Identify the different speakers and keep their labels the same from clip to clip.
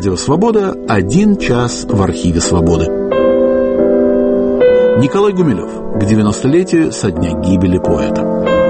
Speaker 1: Радио «Свобода», 1 час в архиве «Свободы». Николай Гумилев к 90-летию со дня гибели поэта.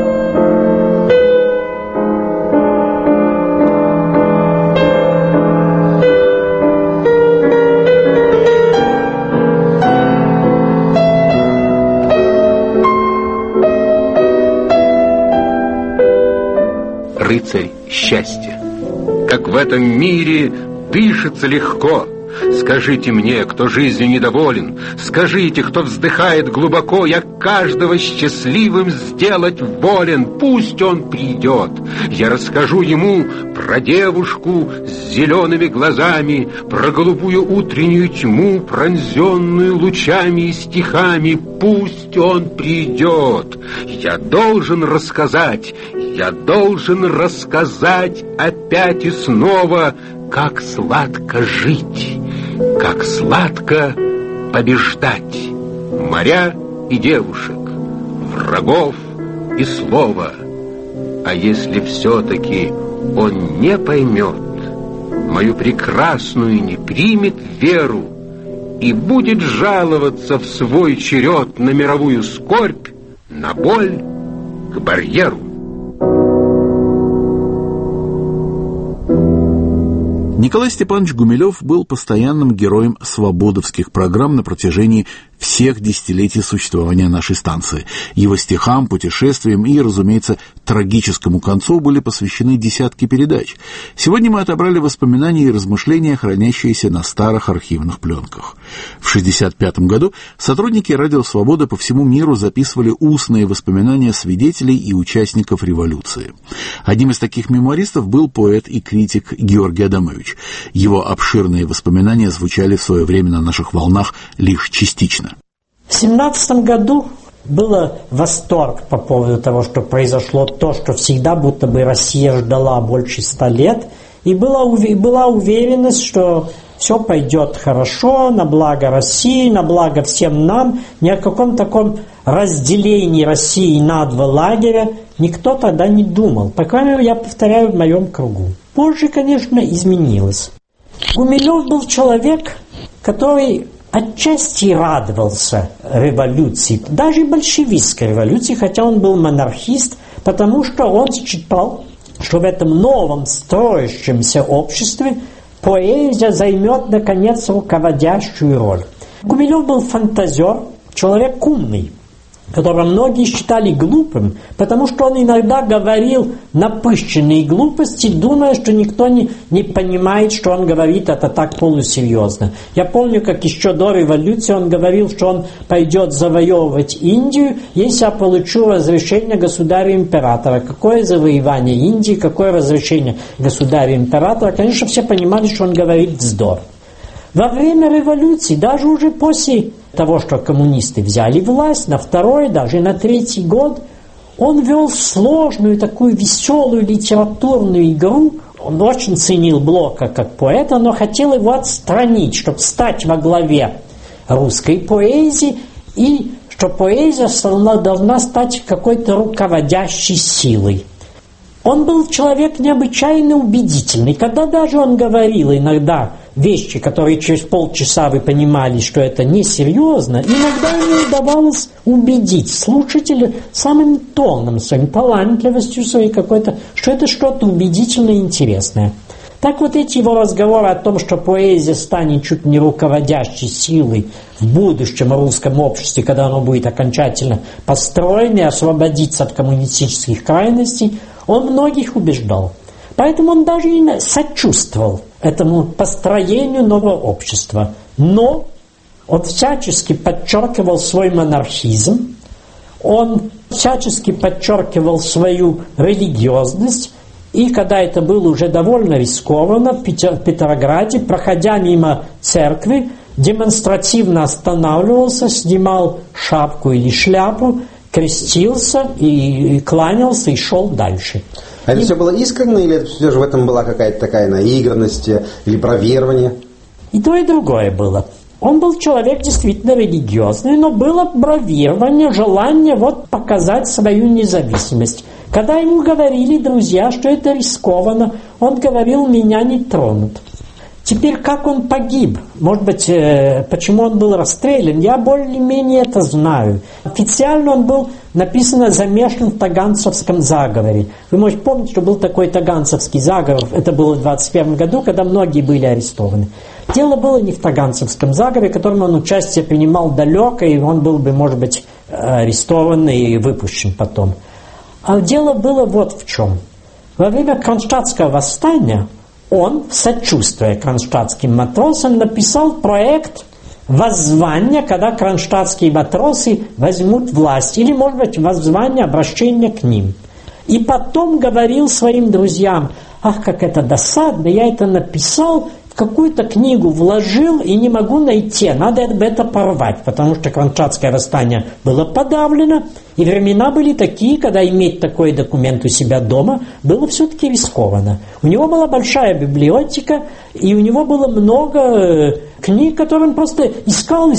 Speaker 2: Рыцарь счастья. Как в этом мире дышится легко. Скажите мне, кто жизнью недоволен, скажите, кто вздыхает глубоко, я каждого счастливым сделать волен, пусть он придет. Я расскажу ему про девушку с зелеными глазами, про голубую утреннюю тьму, пронзенную лучами и стихами, пусть он придет. Я должен рассказать опять и снова, как сладко жить, как сладко побеждать моря и девушек, врагов и слова. А если все-таки он не поймет, мою прекрасную не примет веру и будет жаловаться в свой черед на мировую скорбь, на боль, к барьеру.
Speaker 1: Николай Степанович Гумилев был постоянным героем свободовских программ на протяжении всех десятилетий существования нашей станции. Его стихам, путешествиям и, разумеется, трагическому концу были посвящены десятки передач. Сегодня мы отобрали воспоминания и размышления, хранящиеся на старых архивных пленках. В 1965 году сотрудники «Радио Свобода» по всему миру записывали устные воспоминания свидетелей и участников революции. Одним из таких мемуаристов был поэт и критик Георгий Адамович. Его обширные воспоминания звучали в свое время на наших волнах лишь частично.
Speaker 3: В 1917 году был восторг по поводу того, что произошло то, что всегда будто бы Россия ждала больше 100 лет, и была уверенность, что все пойдет хорошо, на благо России, на благо всем нам. Ни о каком таком разделении России на два лагеря никто тогда не думал. По крайней мере, я повторяю, в моем кругу. Позже, конечно, изменилось. Гумилев был человек, который отчасти радовался революции, даже большевистской революции, хотя он был монархист, потому что он считал, что в этом новом строящемся обществе поэзия займет, наконец, руководящую роль. Гумилев был фантазер, человек умный, которого многие считали глупым, потому что он иногда говорил напыщенные глупости, думая, что никто не понимает, что он говорит это так полусерьезно. Я помню, как еще до революции он говорил, что он пойдет завоевывать Индию, если я получу разрешение государя-императора. Какое завоевание Индии, какое разрешение государя-императора? Конечно, все понимали, что он говорит вздор. Во время революции, даже уже после того, что коммунисты взяли власть, на второй, даже на третий год, он вел сложную, такую веселую литературную игру. Он очень ценил Блока как поэта, но хотел его отстранить, чтобы стать во главе русской поэзии, и что поэзия должна стать какой-то руководящей силой. Он был человек необычайно убедительный. Когда даже он говорил иногда вещи, которые через полчаса вы понимали, что это несерьезно, иногда ему удавалось убедить слушателя самым тоном, своей талантливостью, своей какой-то, что это что-то убедительное и интересное. Так вот эти его разговоры о том, что поэзия станет чуть не руководящей силой в будущем русском обществе, когда оно будет окончательно построено и освободиться от коммунистических крайностей, он многих убеждал. Поэтому он даже и сочувствовал этому построению нового общества. Но он всячески подчеркивал свой монархизм, он всячески подчеркивал свою религиозность, и когда это было уже довольно рискованно, в Петрограде, проходя мимо церкви, демонстративно останавливался, снимал шапку или шляпу, крестился и кланялся и шел дальше.
Speaker 4: А это все было искренне, или все же в этом была какая-то такая наигранность или бравирование?
Speaker 3: И то, и другое было. Он был человек действительно религиозный, но было бравирование, желание показать свою независимость. Когда ему говорили друзья, что это рискованно, он говорил: меня не тронут. Теперь, как он погиб? Может быть, почему он был расстрелян? Я более-менее это знаю. Официально он был, написано, замешан в Таганцевском заговоре. Вы можете помнить, что был такой Таганцевский заговор. Это было в 21 году, когда многие были арестованы. Дело было не в Таганцевском заговоре, в котором он участие принимал далеко, и он был бы, может быть, арестован и выпущен потом. А дело было вот в чем. Во время Кронштадтского восстания он, сочувствуя кронштадтским матросам, написал проект воззвания, когда кронштадтские матросы возьмут власть, или, может быть, воззвание, обращение к ним. И потом говорил своим друзьям: ах, как это досадно, я это написал, в какую-то книгу вложил и не могу найти, надо это порвать, потому что Кронштадтское восстание было подавлено, и времена были такие, когда иметь такой документ у себя дома было все-таки рискованно. У него была большая библиотека, и у него было много книг, которые он просто искал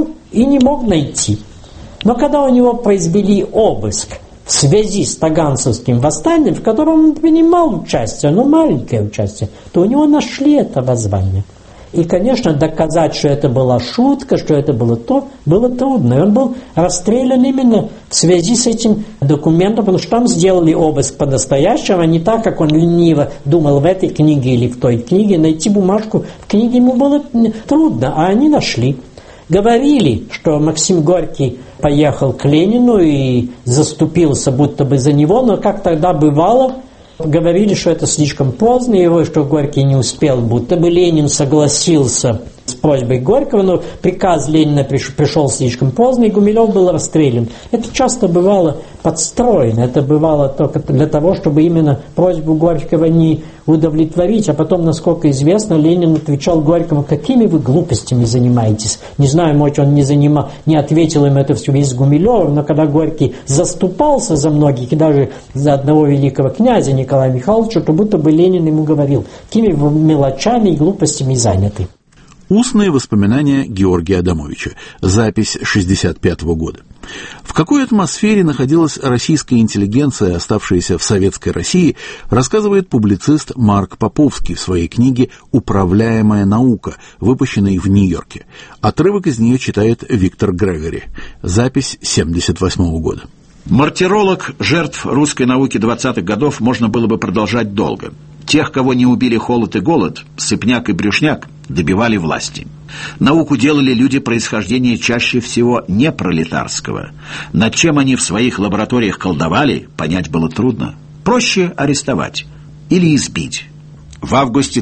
Speaker 3: и не мог найти. Но когда у него произвели обыск в связи с Таганцевским восстанием, в котором он принимал участие, но маленькое участие, то у него нашли это воззвание. И, конечно, доказать, что это была шутка, что это было то, было трудно. И он был расстрелян именно в связи с этим документом, потому что там сделали обыск по-настоящему, а не так, как он лениво думал в этой книге или в той книге. Найти бумажку в книге ему было трудно, а они нашли. Говорили, что Максим Горький поехал к Ленину и заступился будто бы за него, но как тогда бывало, говорили, что это слишком поздно, его, что Горький не успел, будто бы Ленин согласился с просьбой Горького, но приказ Ленина пришел слишком поздно, и Гумилев был расстрелян. Это часто бывало подстроено, это бывало только для того, чтобы именно просьбу Горького не удовлетворить, а потом, насколько известно, Ленин отвечал Горькому: какими вы глупостями занимаетесь? Не знаю, может, он не ответил им это все весь Гумилев, но когда Горький заступался за многих, и даже за одного великого князя Николая Михайловича, то будто бы Ленин ему говорил: какими вы мелочами и глупостями заняты.
Speaker 1: Устные воспоминания Георгия Адамовича. Запись 1965 года. В какой атмосфере находилась российская интеллигенция, оставшаяся в советской России, рассказывает публицист Марк Поповский в своей книге «Управляемая наука», выпущенной в Нью-Йорке. Отрывок из нее читает Виктор Грегори. Запись 1978 года.
Speaker 5: Мартиролог жертв русской науки 20-х годов можно было бы продолжать долго. Тех, кого не убили холод и голод, Сыпняк и Брюшняк, добивали власти. Науку делали люди происхождения чаще всего не пролетарского. Над чем они в своих лабораториях колдовали, понять было трудно. Проще арестовать или избить. В августе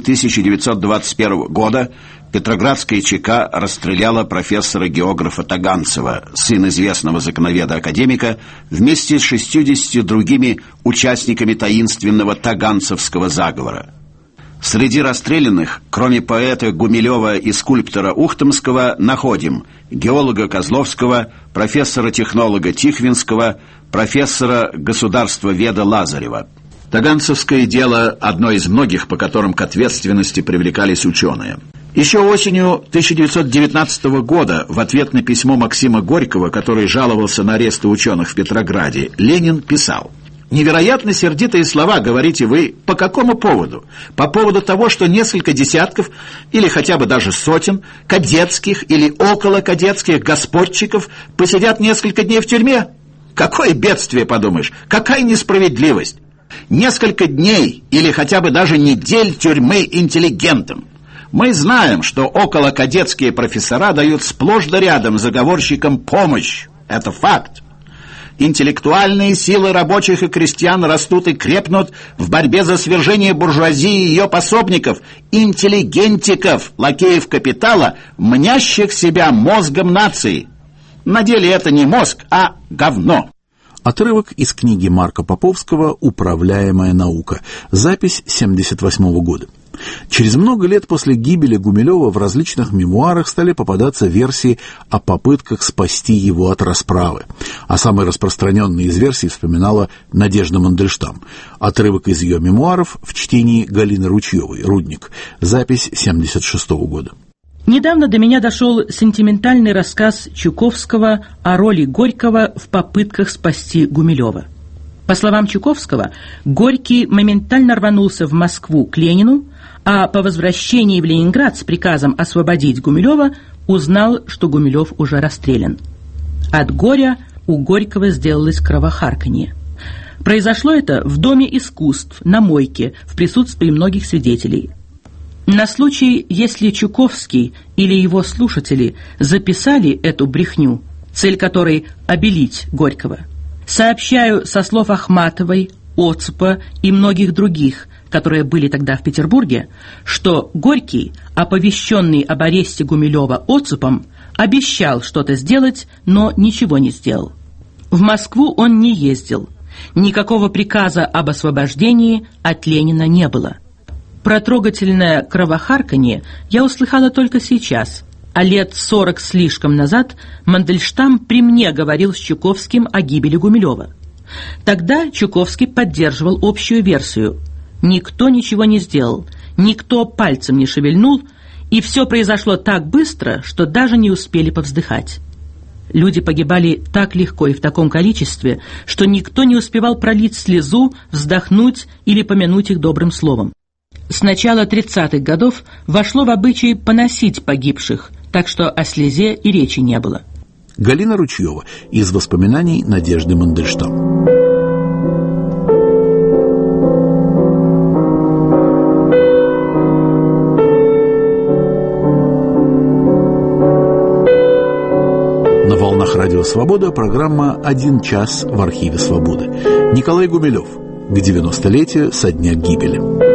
Speaker 5: 1921 года Петроградская ЧК расстреляла профессора-географа Таганцева, сына известного законоведа-академика, вместе с 60 другими участниками таинственного Таганцевского заговора. Среди расстрелянных, кроме поэта Гумилева и скульптора Ухтомского, находим геолога Козловского, профессора-технолога Тихвинского, профессора государствоведа Лазарева. Таганцевское дело – одно из многих, по которым к ответственности привлекались ученые. Еще осенью 1919 года в ответ на письмо Максима Горького, который жаловался на аресты ученых в Петрограде, Ленин писал: «Невероятно сердитые слова говорите вы. По какому поводу? По поводу того, что несколько десятков или хотя бы даже сотен кадетских или околокадетских господчиков посидят несколько дней в тюрьме? Какое бедствие, подумаешь, какая несправедливость! Несколько дней или хотя бы даже недель тюрьмы интеллигентам. Мы знаем, что околокадетские профессора дают сплошь да рядом заговорщикам помощь. Это факт. Интеллектуальные силы рабочих и крестьян растут и крепнут в борьбе за свержение буржуазии и ее пособников, интеллигентиков, лакеев капитала, мнящих себя мозгом нации. На деле это не мозг, а говно».
Speaker 1: Отрывок из книги Марка Поповского «Управляемая наука». Запись 1978 года. Через много лет после гибели Гумилева в различных мемуарах стали попадаться версии о попытках спасти его от расправы. А самой распространенной из версий вспоминала Надежда Мандельштам. Отрывок из ее мемуаров в чтении Галины Ручьевой «Рудник». Запись 1976 года.
Speaker 6: Недавно до меня дошел сентиментальный рассказ Чуковского о роли Горького в попытках спасти Гумилева. По словам Чуковского, Горький моментально рванулся в Москву к Ленину, а по возвращении в Ленинград с приказом освободить Гумилева узнал, что Гумилев уже расстрелян. От горя у Горького сделалось кровохарканье. Произошло это в Доме искусств на Мойке в присутствии многих свидетелей. На случай, если Чуковский или его слушатели записали эту брехню, цель которой обелить Горького, сообщаю со слов Ахматовой, Оцепа и многих других, которые были тогда в Петербурге, что Горький, оповещенный об аресте Гумилева Оцепом, обещал что-то сделать, но ничего не сделал. В Москву он не ездил. Никакого приказа об освобождении от Ленина не было. Про трогательное кровохарканье я услыхала только сейчас, а лет 40 слишком назад Мандельштам при мне говорил с Чуковским о гибели Гумилева. Тогда Чуковский поддерживал общую версию. Никто ничего не сделал, никто пальцем не шевельнул, и все произошло так быстро, что даже не успели повздыхать. Люди погибали так легко и в таком количестве, что никто не успевал пролить слезу, вздохнуть или помянуть их добрым словом. С начала 30-х годов вошло в обычай поносить погибших, так что о слезе и речи не было.
Speaker 1: Галина Ручьева из воспоминаний Надежды Мандельштам. На волнах Радио Свобода программа «1 час в архиве Свободы». Николай Гумилев. К 90-летию со дня гибели.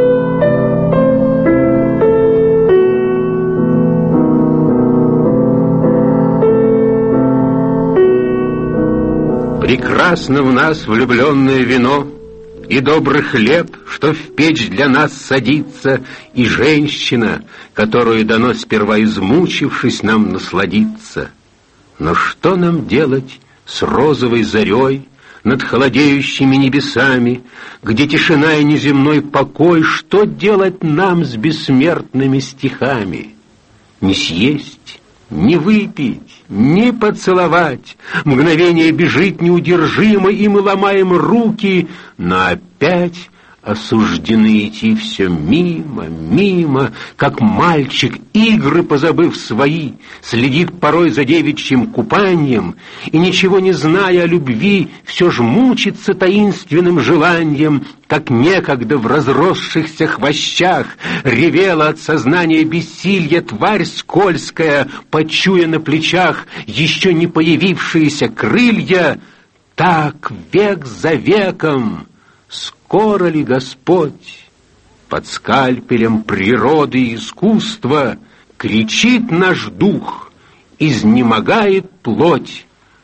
Speaker 2: Прекрасно в нас влюбленное вино, и добрый хлеб, что в печь для нас садится, и женщина, которую дано сперва измучившись нам насладиться. Но что нам делать с розовой зарей над холодеющими небесами, где тишина и неземной покой? Что делать нам с бессмертными стихами? Не съесть, не выпить, не поцеловать. Мгновение бежит неудержимо, и мы ломаем руки, но опять осуждены идти все мимо, мимо, как мальчик, игры позабыв свои, следит порой за девичьим купанием и, ничего не зная о любви, все ж мучится таинственным желанием, как некогда в разросшихся хвощах ревела от сознания бессилья тварь скользкая, почуя на плечах еще не появившиеся крылья. Так век за веком скоро ли Господь под скальпелем природы и искусства кричит наш дух, изнемогает плоть,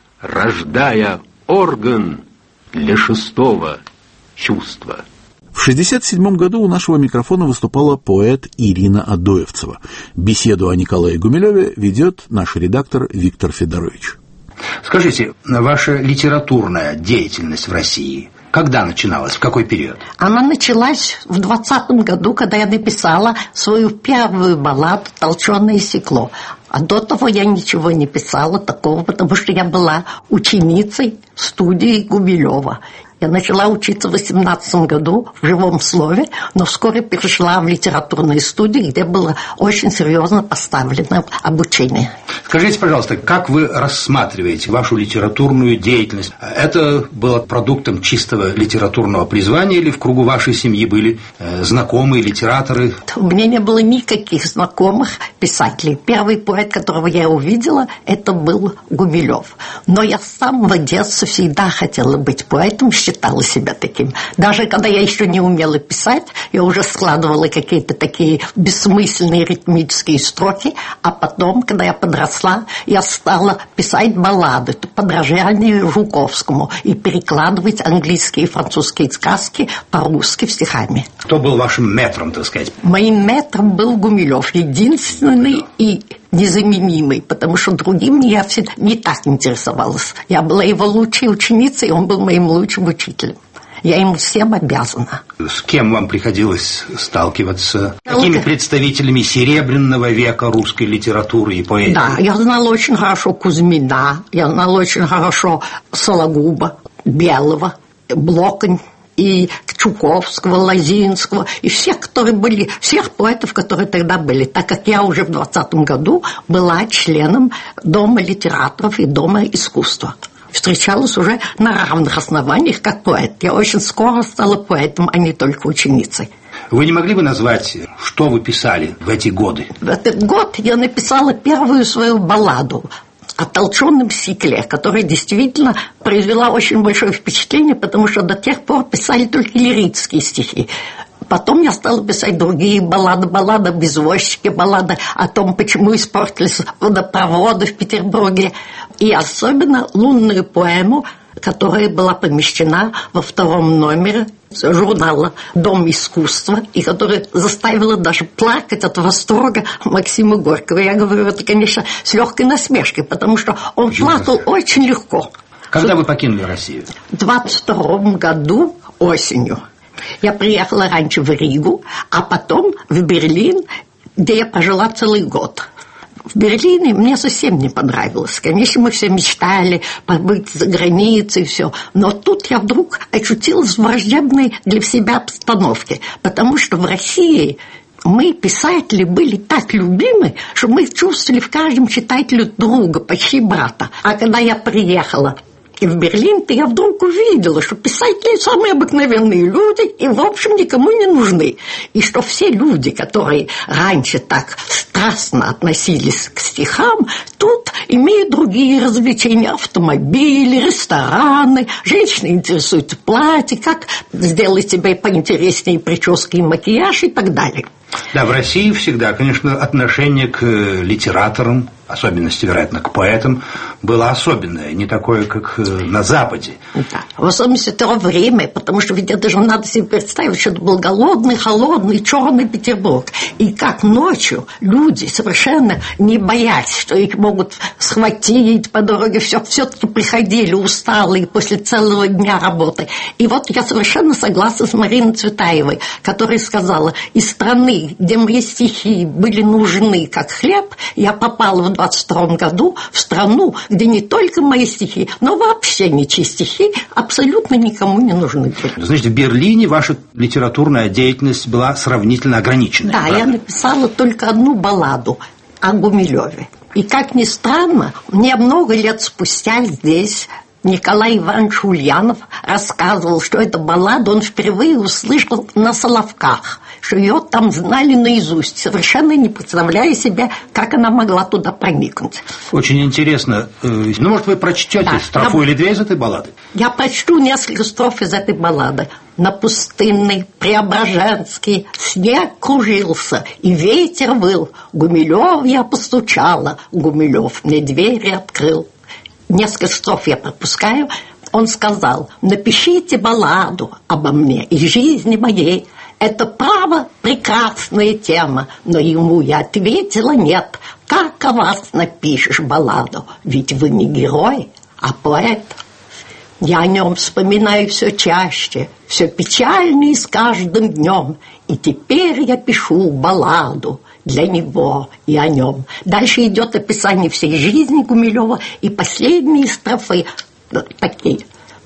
Speaker 2: рождая орган для шестого чувства.
Speaker 1: В 1967 году у нашего микрофона выступала поэт Ирина Адоевцева. Беседу о Николае Гумилеве ведет наш редактор Виктор Федорович.
Speaker 7: Скажите, ваша литературная деятельность в России когда начиналась, в какой период?
Speaker 8: Она началась в 20-м году, когда я написала свою первую балладу «Толченое стекло». А до того я ничего не писала такого, потому что я была ученицей студии Гумилева. Я начала учиться в 18 году в живом слове, но вскоре перешла в литературные студии, где было очень серьезно поставлено обучение.
Speaker 7: Скажите, пожалуйста, как вы рассматриваете вашу литературную деятельность? Это было продуктом чистого литературного призвания или в кругу вашей семьи были знакомые литераторы?
Speaker 8: У меня не было никаких знакомых писателей. Первый поэт, которого я увидела, это был Гумилев. Но я с самого детства всегда хотела быть поэтом, считала себя таким. Даже когда я еще не умела писать, я уже складывала какие-то такие бессмысленные ритмические строки, а потом, когда я подросла, я стала писать баллады, подражание Жуковскому, и перекладывать английские и французские сказки по-русски стихами.
Speaker 7: Кто был вашим мэтром, так сказать?
Speaker 8: Моим мэтром был Гумилев, единственный и незаменимый, потому что другим я всегда не так интересовалась. Я была его лучшей ученицей, и он был моим лучшим учителем. Я ему всем обязана.
Speaker 7: С кем вам приходилось сталкиваться? Какими представителями серебряного века русской литературы и поэзии?
Speaker 8: Да, я знала очень хорошо Кузьмина, я знала очень хорошо Сологуба, Белого, Блоконь, и Чуковского, Лозинского, и всех, которые были, всех поэтов, которые тогда были, так как я уже в 20-м году была членом Дома литераторов и Дома искусства. Встречалась уже на равных основаниях как поэт. Я очень скоро стала поэтом, а не только ученицей.
Speaker 7: Вы не могли бы назвать, что вы писали в эти годы?
Speaker 8: В этот год я написала первую свою балладу о толченом стекле, которая действительно произвела очень большое впечатление, потому что до тех пор писали только лирические стихи. Потом я стала писать другие баллады, баллады об извозчике, баллады о том, почему испортились водопроводы в Петербурге. И особенно лунную поэму, которая была помещена во 2-м номере журнала «Дом искусства», и которая заставила даже плакать от восторга Максима Горького. Я говорю это, конечно, с легкой насмешкой, потому что он плакал очень легко.
Speaker 7: Когда вы покинули Россию?
Speaker 8: В 22-м году осенью. Я приехала раньше в Ригу, а потом в Берлин, где я прожила целый год. В Берлине мне совсем не понравилось. Конечно, мы все мечтали побыть за границей и все. Но тут я вдруг очутилась в враждебной для себя обстановке. Потому что в России мы, писатели, были так любимы, что мы чувствовали в каждом читателе друга, почти брата. А когда я приехала в Берлин-то, я вдруг увидела, что писатели самые обыкновенные люди и, в общем, никому не нужны. И что все люди, которые раньше так страстно относились к стихам, тут имеют другие развлечения: автомобили, рестораны, женщины интересуются платье, как сделать себе поинтереснее прически и макияж и так далее.
Speaker 7: Да, в России всегда, конечно, отношение к литераторам, особенности, вероятно, к поэтам, было особенное, не такое, как на Западе.
Speaker 8: Да, в особенности того время, потому что ведь это же надо себе представить, что это был голодный, холодный, черный Петербург. И как ночью люди, совершенно не боясь, что их могут схватить по дороге, все-таки приходили усталые после целого дня работы. И вот я совершенно согласна с Мариной Цветаевой, которая сказала: из страны, где мои стихи были нужны как хлеб, я попала в 22-м году в страну, где не только мои стихи, но вообще ничьи стихи абсолютно никому не нужны.
Speaker 7: Значит, в Берлине ваша литературная деятельность была сравнительно ограничена.
Speaker 8: Да, правда? Я написала только одну балладу о Гумилеве. И, как ни странно, мне много лет спустя здесь Николай Иванович Ульянов рассказывал, что эту балладу он впервые услышал на Соловках, что ее там знали наизусть, совершенно не представляя себе, как она могла туда проникнуть.
Speaker 7: Очень интересно. Ну, может, вы прочтете строфу или две из этой баллады?
Speaker 8: Я прочту несколько строф из этой баллады. На пустынный Преображенский снег кружился, и ветер выл. Гумилев я постучала, Гумилев мне двери открыл. Несколько строф я пропускаю. Он сказал: напишите балладу обо мне и жизни моей. Это, право, прекрасная тема. Но ему я ответила: нет. Как о вас напишешь балладу? Ведь вы не герой, а поэт. Я о нем вспоминаю все чаще, все печальнее с каждым днем. И теперь я пишу балладу для него и о нем. Дальше идет описание всей жизни Гумилева, и последние строфы такие.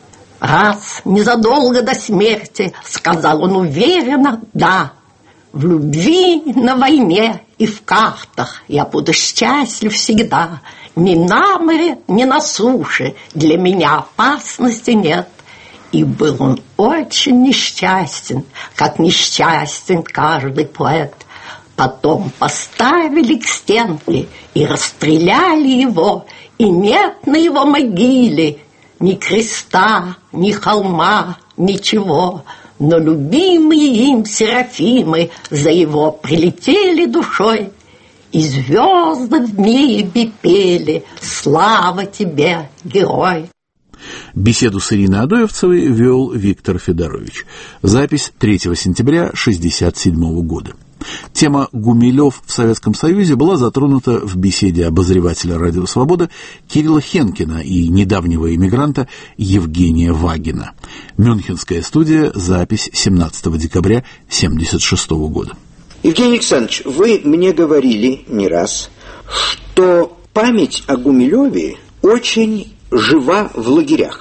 Speaker 8: Раз, незадолго до смерти, сказал он уверенно: да, в любви, на войне и в картах я буду счастлив всегда. Ни на море, ни на суше для меня опасности нет. И был он очень несчастен, как несчастен каждый поэт. Потом поставили к стенке и расстреляли его, и нет на его могиле ни креста, ни холма, ничего. Но любимые им серафимы за его прилетели душой, и звезды в небе пели: слава тебе, герой.
Speaker 1: Беседу с Ириной Адоевцевой вел Виктор Федорович. Запись 3 сентября 1967 года. Тема «Гумилев в Советском Союзе» была затронута в беседе обозревателя «Радио Свобода» Кирилла Хенкина и недавнего эмигранта Евгения Вагина. Мюнхенская студия, запись 17 декабря 1976 года.
Speaker 9: Евгений Александрович, вы мне говорили не раз, что память о Гумилеве очень жива в лагерях,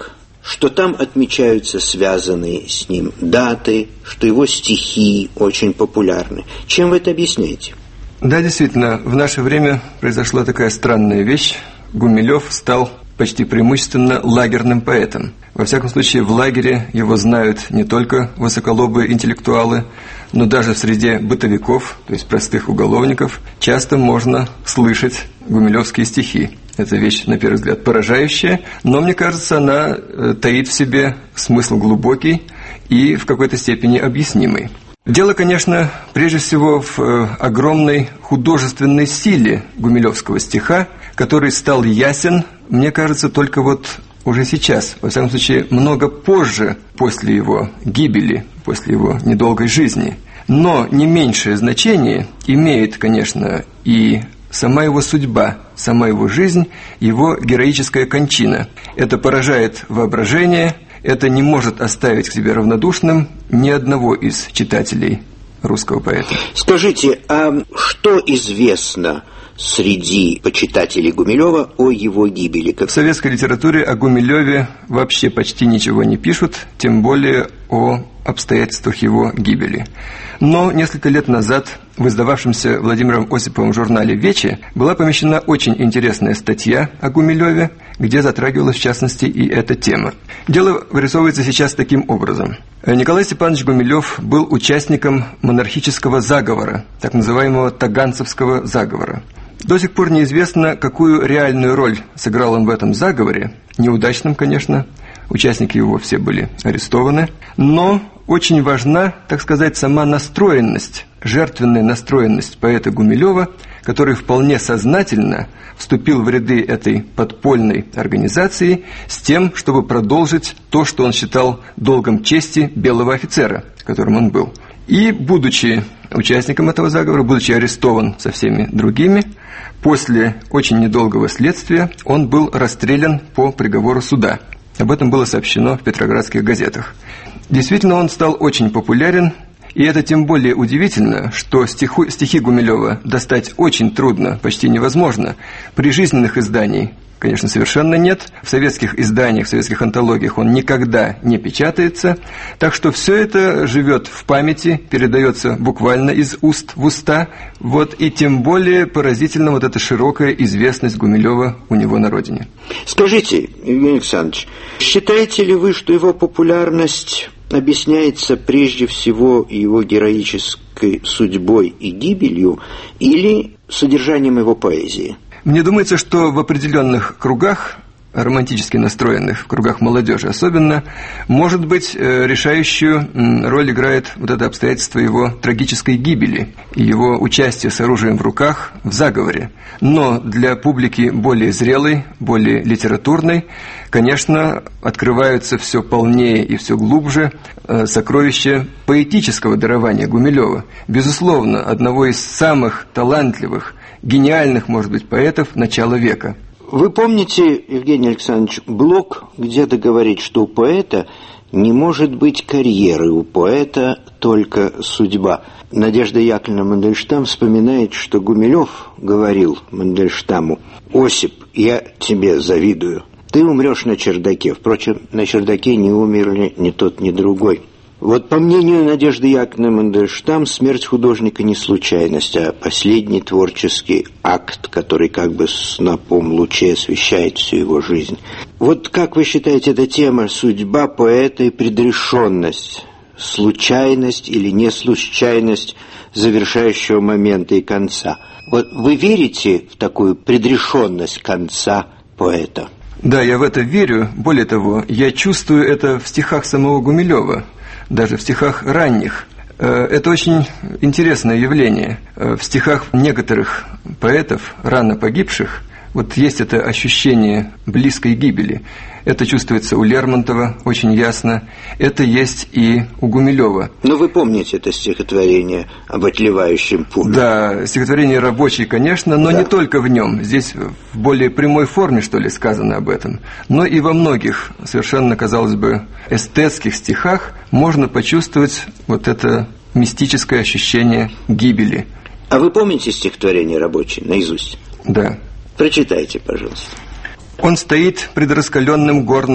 Speaker 9: что там отмечаются связанные с ним даты, что его стихи очень популярны. Чем вы это объясняете?
Speaker 10: Да, действительно, в наше время произошла такая странная вещь. Гумилев стал почти преимущественно лагерным поэтом. Во всяком случае, в лагере его знают не только высоколобые интеллектуалы, но даже в среде бытовиков, то есть простых уголовников, часто можно слышать гумилевские стихи. Это вещь, на первый взгляд, поражающая, но, мне кажется, она таит в себе смысл глубокий и в какой-то степени объяснимый. Дело, конечно, прежде всего в огромной художественной силе гумилевского стиха, который стал ясен, мне кажется, только вот уже сейчас, во всяком случае, много позже, после его гибели, после его недолгой жизни. Но не меньшее значение имеет, конечно, и сама его судьба, сама его жизнь, его героическая кончина. Это поражает воображение, это не может оставить к себе равнодушным ни одного из читателей русского поэта.
Speaker 9: Скажите, а что известно среди почитателей Гумилева о его гибели?
Speaker 10: В советской литературе о Гумилеве вообще почти ничего не пишут, тем более о обстоятельствах его гибели. Но несколько лет назад в издававшемся Владимиром Осиповым журнале «Вече» была помещена очень интересная статья о Гумилеве, где затрагивалась в частности и эта тема. Дело вырисовывается сейчас таким образом. Николай Степанович Гумилев был участником монархического заговора, так называемого Таганцевского заговора. До сих пор неизвестно, какую реальную роль сыграл он в этом заговоре, неудачном, конечно, участники его все были арестованы, но очень важна, так сказать, сама настроенность, жертвенная настроенность поэта Гумилева, который вполне сознательно вступил в ряды этой подпольной организации с тем, чтобы продолжить то, что он считал долгом чести белого офицера, которым он был. И, будучи участником этого заговора, будучи арестован со всеми другими, после очень недолгого следствия он был расстрелян по приговору суда. Об этом было сообщено в петроградских газетах. Действительно, он стал очень популярен, и это тем более удивительно, что стихи Гумилева достать очень трудно, почти невозможно. Прижизненных изданий, конечно, совершенно нет. В советских изданиях, в советских антологиях он никогда не печатается. Так что все это живет в памяти, передается буквально из уст в уста. И тем более поразительна вот эта широкая известность Гумилева у него на родине.
Speaker 9: Скажите, Евгений Александрович, считаете ли вы, что его популярность объясняется прежде всего его героической судьбой и гибелью или содержанием его поэзии?
Speaker 10: Мне думается, что в определенных кругах, романтически настроенных, в кругах молодежи особенно, может быть, решающую роль играет вот это обстоятельство его трагической гибели и его участия с оружием в руках в заговоре. Но для публики более зрелой, более литературной, конечно, открываются все полнее и все глубже сокровища поэтического дарования Гумилева. Безусловно, одного из самых талантливых, гениальных, может быть, поэтов начала века.
Speaker 9: Вы помните, Евгений Александрович, Блок где-то говорит, что у поэта не может быть карьеры, у поэта только судьба. Надежда Яковлевна Мандельштам вспоминает, что Гумилев говорил Мандельштаму: «Осип, я тебе завидую. Ты умрешь на чердаке». Впрочем, на чердаке не умерли ни тот, ни другой. Вот по мнению Надежды Яковлевны Мандельштам, смерть художника не случайность, а последний творческий акт, который как бы снопом лучей освещает всю его жизнь. Вот как вы считаете, эта тема судьба поэта и предрешенность, случайность или не случайность завершающего момента и конца? Вот вы верите в такую предрешенность конца поэта?
Speaker 10: Да, я в это верю. Более того, я чувствую это в стихах самого Гумилева, даже в стихах ранних. Это очень интересное явление. В стихах некоторых поэтов, рано погибших, вот есть это ощущение близкой гибели. Это чувствуется у Лермонтова очень ясно. Это есть и у Гумилева.
Speaker 9: Но вы помните это стихотворение об отливающем пуме?
Speaker 10: Да, стихотворение рабочее, конечно, но да, не только в нем. Здесь в более прямой форме, что ли, сказано об этом. Но и во многих, совершенно, казалось бы, эстетских стихах можно почувствовать вот это мистическое ощущение гибели.
Speaker 9: А вы помните стихотворение рабочее наизусть?
Speaker 10: Да.
Speaker 9: Прочитайте, пожалуйста.
Speaker 10: Он стоит пред раскаленным горном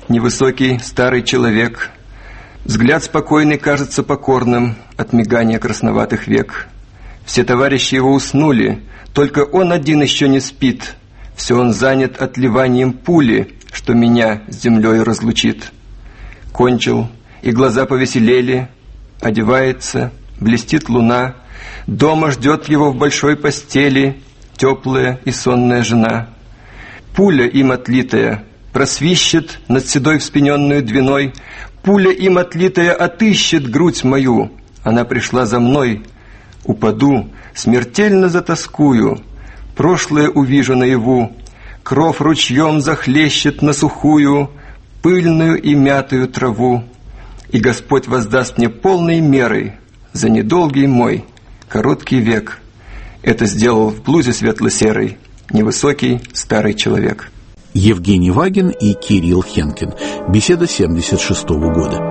Speaker 10: невысокий старый человек. Взгляд спокойный кажется покорным от мигания красноватых век. Все товарищи его уснули, только он один еще не спит. Все он занят отливанием пули, что меня с землей разлучит. Кончил, и глаза повеселели, одевается, блестит луна. Дома ждет его в большой постели теплая и сонная жена. Пуля им отлитая просвищет над седой вспененную двиной. Пуля им отлитая отыщет грудь мою. Она пришла за мной. Упаду, смертельно затоскую. Прошлое увижу наяву. Кровь ручьем захлещет на сухую, пыльную и мятую траву. И Господь воздаст мне полной мерой за недолгий мой короткий век. Это сделал в блузе светло-серой невысокий старый человек.
Speaker 1: Евгений Вагин и Кирилл Хенкин. Беседа 1976 года.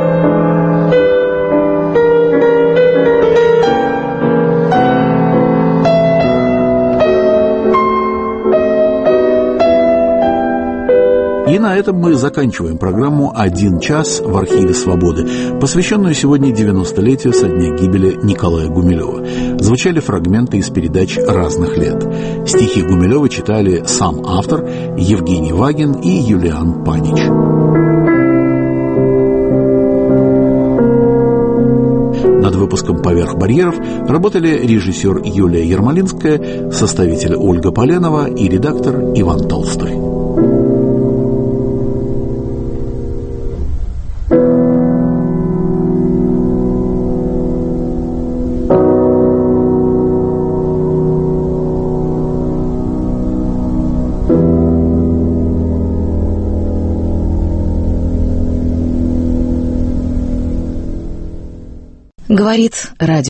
Speaker 1: И на этом мы заканчиваем программу «1 час в архиве Свободы», посвященную сегодня 90-летию со дня гибели Николая Гумилева. Звучали фрагменты из передач разных лет. Стихи Гумилева читали сам автор Евгений Вагин и Юлиан Панич. Над выпуском «Поверх барьеров» работали режиссер Юлия Ермолинская, составитель Ольга Поленова и редактор Иван Толстой.
Speaker 11: Говорит радио.